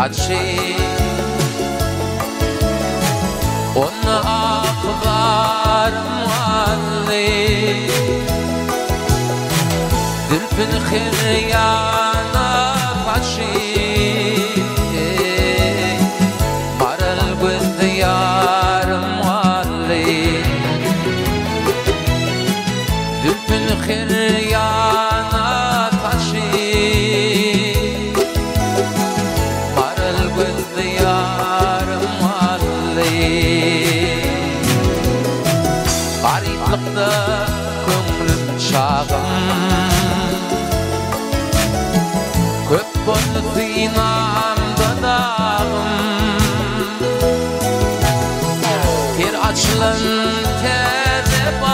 عطشي قلنا أخبار معلي ذلف الخريانة عطشي مر البديار معلي ذلف الخريانة عطشي مر البديار لقداكم المشاغم كبن فينا عم دناغم كير عجلن تذباغم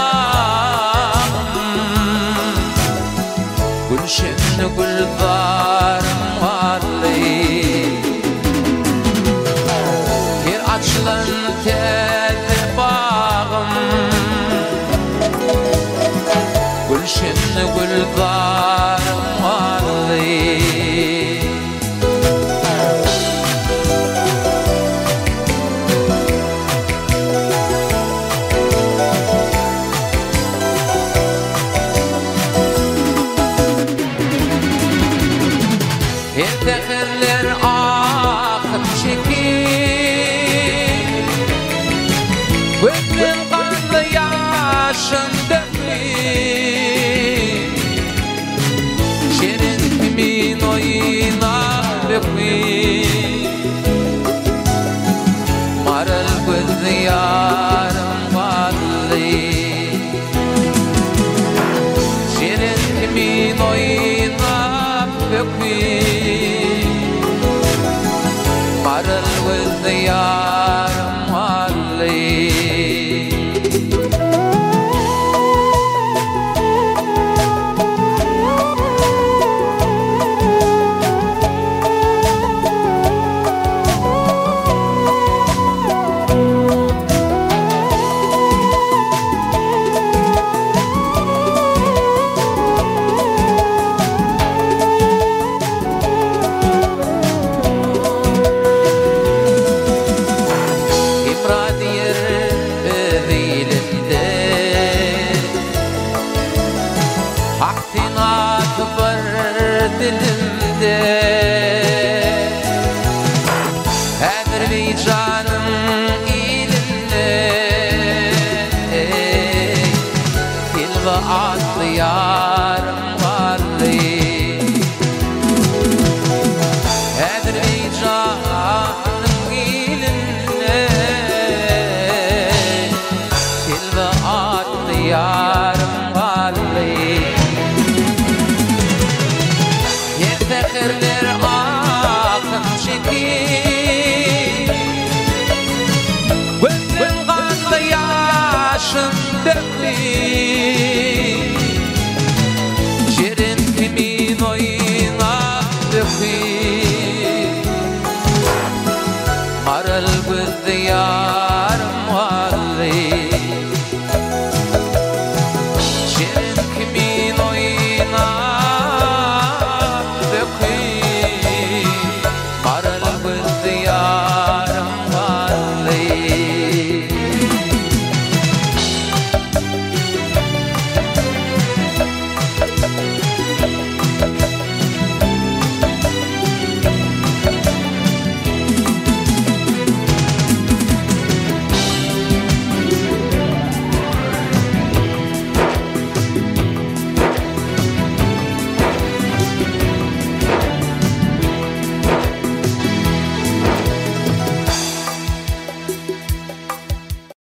كل شئن كل ضارم والي كير عجلن تذباغم كل شئن كل ضارم والي يتخلر آخر شكي وابن القلب يعشن دمي شرن تمين وينالقني مر البذيار مالي شرن تمين وينالقني الوديار مالي هذا اللي جانم إلي تلغى عطيار مالي هذا اللي جانم إلي تلغى عطيار مالي يفتخر لرقاق شكي والغد يعشن دقي شرن كمين وينافقي مر البذيار موالي شرن كمين مر البذيار موالي